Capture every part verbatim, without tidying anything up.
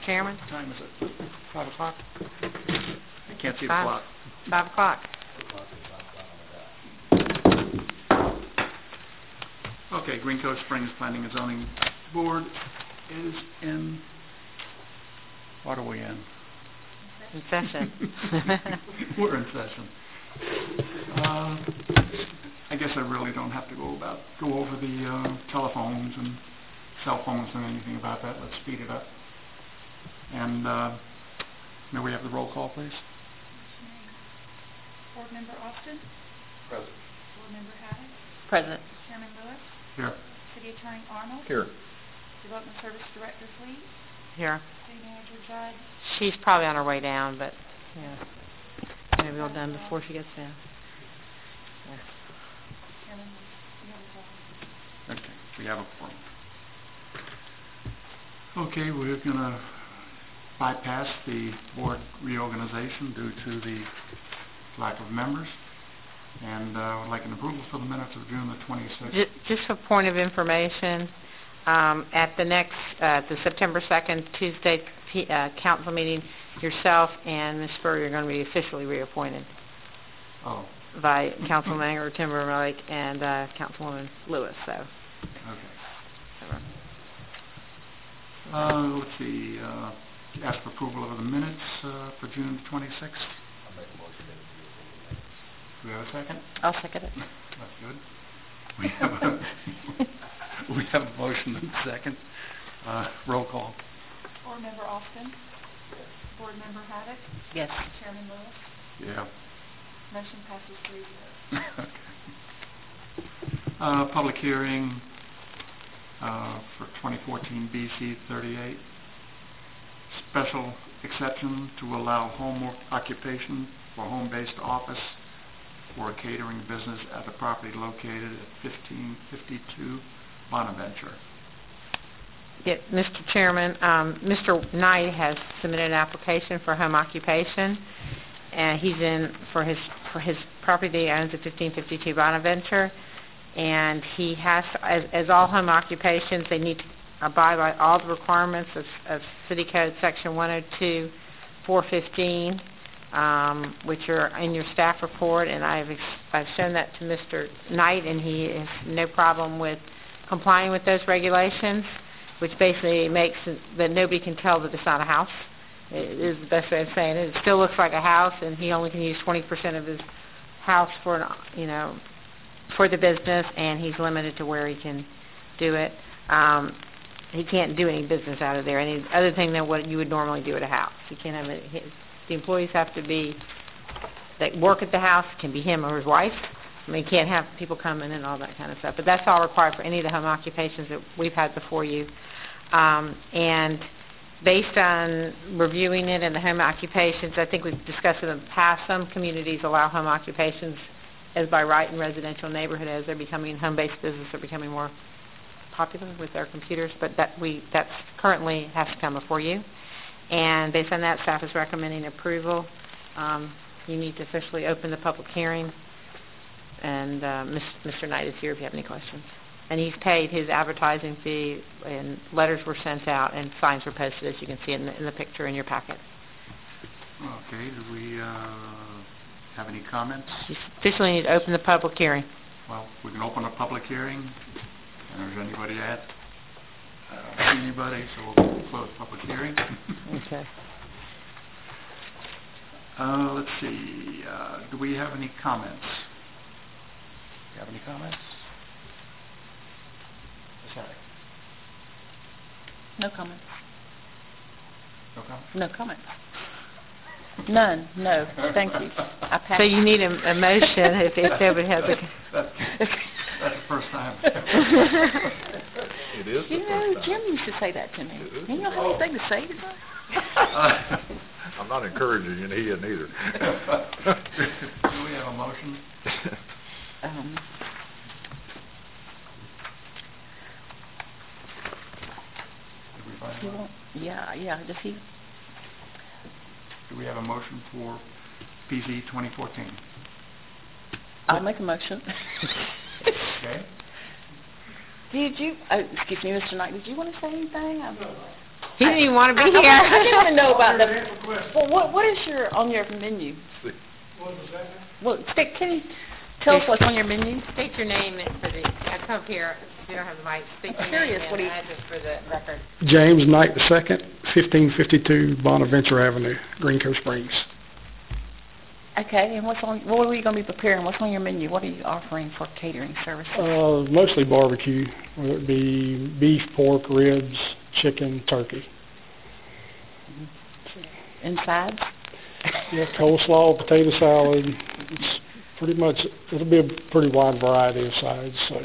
Chairman? What time is it? Five o'clock? I can't see the Five. clock. Five o'clock. Okay, Green Cove Springs Planning and Zoning Board is in, what are we in? In session. We're in session. Uh, I guess I really don't have to go about go over the uh, telephones and cell phones and anything about that. Let's speed it up. And uh, may we have the roll call, please? Board Member Austin? Present. Board Member Haddock? Present. Chairman Lewis? Here. City Attorney Arnold? Here. Development Service Director Fleet? Here. City Manager Judd? She's probably on her way down, but yeah, maybe all done before she gets down. Yeah. Chairman Lewis? Okay, we have a quorum. Okay, we're going to bypass the board reorganization due to the lack of members. And I uh, would like an approval for the minutes of June the twenty-sixth. Just, just for point of information, um, at the next, uh, the September second Tuesday P, uh, council meeting, yourself and Miz Spurrier are going to be officially reappointed Oh. by Councilman Anger Timberlake and uh, Councilwoman Lewis. So. Okay. Uh, let's see. Uh, ask for approval of the minutes uh, for June the twenty-sixth. I'll make a motion to approve the minutes. Do we have a second? I'll second it. That's good. We have a, we have a motion and a second. Uh, roll call. Board Member Austin? Yes. Board Member Haddock? Yes. Chairman Lewis? Yeah. Motion passes three zero. Okay. Uh, public hearing uh, for twenty fourteen B C thirty-eight. Special exception to allow home occupation for home-based office for a catering business at the property located at fifteen fifty-two Bonaventure. Yeah, Mister Chairman, um, Mister Knight has submitted an application for home occupation, and he's in for his for his property he owns at fifteen fifty-two Bonaventure, and he has, as, as all home occupations, they need to abide by all the requirements of, of City Code Section one oh two four fifteen. Um, which are in your staff report, and I've ex I've shown that to Mister Knight, and he has no problem with complying with those regulations, which basically makes it that nobody can tell that it's not a house. It is the best way of saying it. It still looks like a house, and he only can use twenty percent of his house for an, you know, for the business, and he's limited to where he can do it. Um, he can't do any business out of there, any other thing than what you would normally do at a house. He can't have it. His, The employees have to be, that work at the house, can be him or his wife. I mean, you can't have people come in and all that kind of stuff. But that's all required for any of the home occupations that we've had before you. Um, and based on reviewing it and the home occupations, I think we've discussed in the past, some communities allow home occupations as by right in residential neighborhood as they're becoming home-based business are becoming more popular with their computers. But that we that's currently has to come before you. And based on that, staff is recommending approval. Um, you need to officially open the public hearing. And uh, Mister Knight is here if you have any questions. And he's paid his advertising fee, and letters were sent out, and signs were posted, as you can see in the, in the picture in your packet. Okay. Do we uh, have any comments? You officially need to open the public hearing. Well, we can open a public hearing. And there's anybody at? I don't see anybody, so we'll close public hearing. Okay. Uh, let's see. Uh, do we have any comments? Do you have any comments? Sorry. No comments. No comments? No comments. None. No. Thank you. I passed. So you need a, a motion if, if nobody has a... That's, that's, that's the first time. It is the You know, first Jim time. used to say that to me. It is. You don't have anything to say today? Uh, I'm not encouraging you, and he isn't either. do we have a motion? Um, Did we find you one? want, yeah, yeah. Does he? Do we have a motion for P Z twenty fourteen? I'll make a motion. Okay. Did you? Oh, excuse me, Mister Knight. Did you want to say anything? I'm, He didn't even want to be I- I- here. I do want to know about the, well, what, what is your, on your menu? What was that? Well, stick, can you tell us what's on your menu? State your name and for the, I come up here, if you don't have the mic, state your I'm curious, name what do and you- address for the record. James Knight the Second, fifteen fifty-two Bonaventure Avenue, Green Cove Springs. Okay, and what's on, what are you going to be preparing? What's on your menu? What are you offering for catering services? Uh, mostly barbecue, whether it be beef, pork, ribs, chicken, turkey. And sides? Yeah, coleslaw, potato salad. It's pretty much, it'll be a pretty wide variety of sides, so.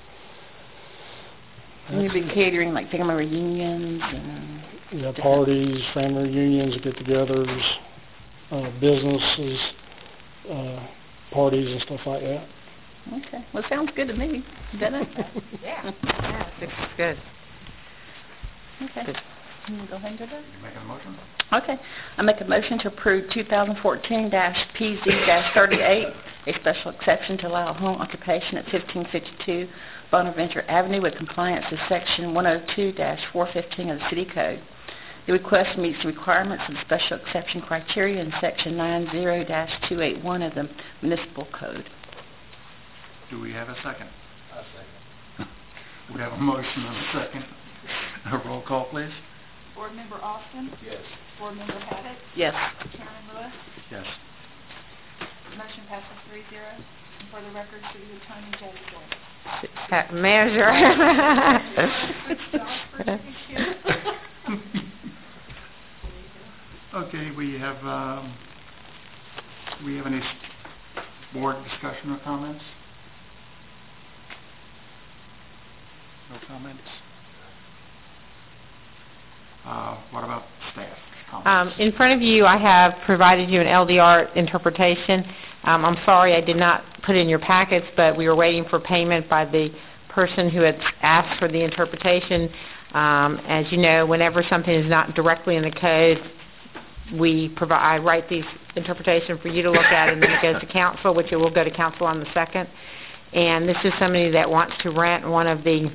And you'll be catering like family reunions and... Yeah, parties, family reunions, get-togethers, uh, businesses, uh, parties and stuff like that. Okay, well, sounds good to me, doesn't it? Yeah, yeah, it's good. Okay. Good. Can you go ahead and do that? You making a motion? Okay. I make a motion to approve two thousand fourteen P Z thirty-eight, a special exception to allow home occupation at fifteen fifty-two Bonaventure Avenue with compliance with Section one oh two four fifteen of the City Code. The request meets the requirements of the special exception criteria in Section ninety two eighty-one of the Municipal Code. Do we have a second? A second. We have a motion and a second. A roll call, please. Board Member Austin? Yes. Board Member Haddock? Yes. Chairman Lewis? Yes. Motion passes three zero. And for the record, City Attorney Jody Joyce. Ha- Measure. Okay, we have, um, we have any s- board discussion or comments? No comments? Uh, what about staff Um, comments? in front of you, I have provided you an L D R interpretation. Um, I'm sorry I did not put it in your packets, but we were waiting for payment by the person who had asked for the interpretation. Um, as you know, whenever something is not directly in the code, we provide, I write these interpretation for you to look at, and then it goes to council, which it will go to council on the second. And this is somebody that wants to rent one of the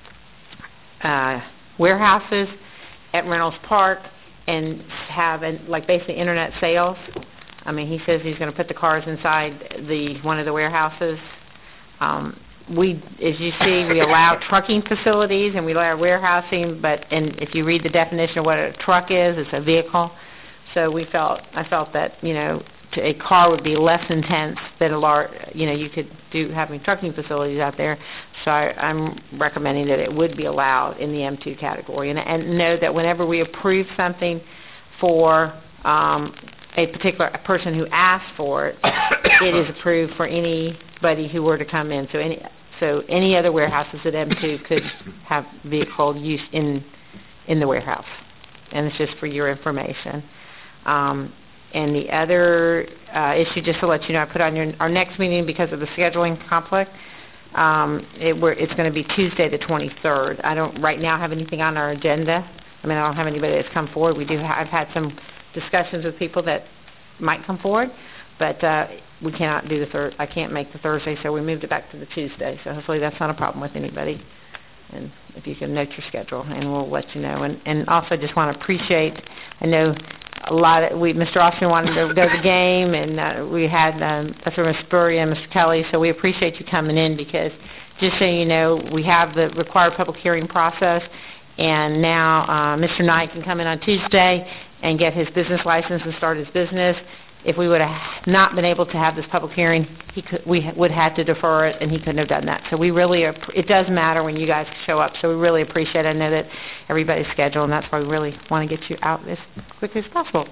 uh, warehouses at Reynolds Park and have an, like basically internet sales. I mean, he says he's going to put the cars inside the one of the warehouses. Um, we, as you see, we allow trucking facilities and we allow warehousing, but and if you read the definition of what a truck is, it's a vehicle. So we felt, I felt that, you know, to a car would be less intense than a large, you know, you could do having trucking facilities out there. So I, I'm recommending that it would be allowed in the M two category. And, and know that whenever we approve something for um, a particular person who asks for it, it is approved for anybody who were to come in. So any, so any other warehouses at M two could have vehicle use in in the warehouse. And it's just for your information. Um, and the other uh, issue, just to let you know, I put on your, our next meeting because of the scheduling conflict. Um, it, we're, it's going to be Tuesday the twenty-third. I don't right now have anything on our agenda. I mean, I don't have anybody that's come forward. We do. Ha- I've had some discussions with people that might come forward, but uh, we cannot do the third. I can't make the Thursday, so we moved it back to the Tuesday. So hopefully that's not a problem with anybody. And if you can note your schedule, and we'll let you know. And, and also just want to appreciate, I know a lot of, we, Mister Austin wanted to go to the game, and uh, we had um, Mister Spurrier and Mister Kelly, so we appreciate you coming in because just so you know, we have the required public hearing process, and now uh, Mister Knight can come in on Tuesday and get his business license and start his business. If we would have not been able to have this public hearing, he could, we would have had to defer it, and he couldn't have done that. So we really, are, it does matter when you guys show up. So we really appreciate it. I know that everybody's scheduled, and that's why we really want to get you out as quickly as possible.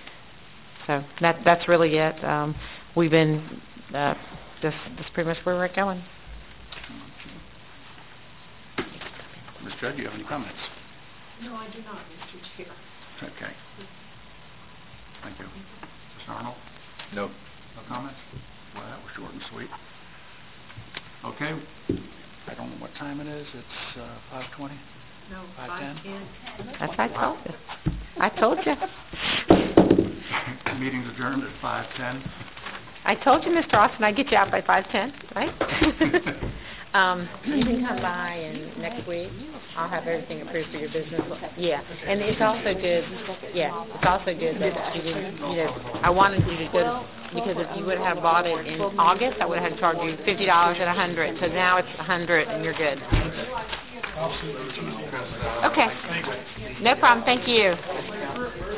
So that that's really it. Um, we've been uh, just that's pretty much where we're going. Miz Judd, do you have any comments? No, I do not, Mister Chair. Okay. Thank you. Mister Arnold? No. No comments? Well, that was short and sweet. Okay. I don't know what time it is. It's uh, five twenty? No, Five ten? That's what I told you. I told you. Meeting's adjourned at five ten. I I told you, Mister Austin, I'd get you out by five ten, right? Um, you can come by and next week, I'll have everything approved for your business. Yeah, and it's also good, yeah, it's also good that you didn't, you know, I wanted you to go, to- because if you would have bought it in August, I would have had to charge you fifty dollars at a hundred, so now it's a hundred and you're good. Okay, no problem, thank you.